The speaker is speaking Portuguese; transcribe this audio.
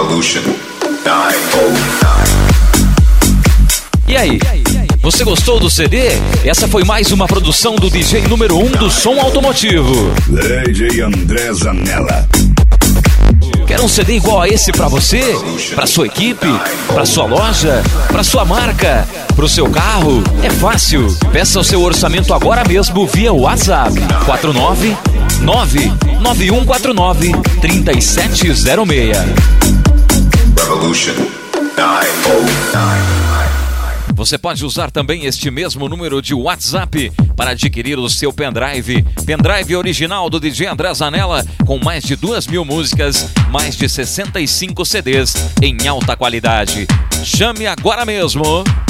Revolution 909. E aí, você gostou do CD? Essa foi mais uma produção do DJ número 1 do som automotivo, DJ André Zanella. Quer um CD igual a esse pra você? Pra sua equipe? Pra sua loja? Pra sua marca? Pro seu carro? É fácil. Peça o seu orçamento agora mesmo via WhatsApp 499-9149-3706. Revolution 909. Você pode usar também este mesmo número de WhatsApp para adquirir o seu pendrive. Pendrive original do DJ André Zanella, com mais de 2.000 músicas, mais de 65 CDs em alta qualidade. Chame agora mesmo.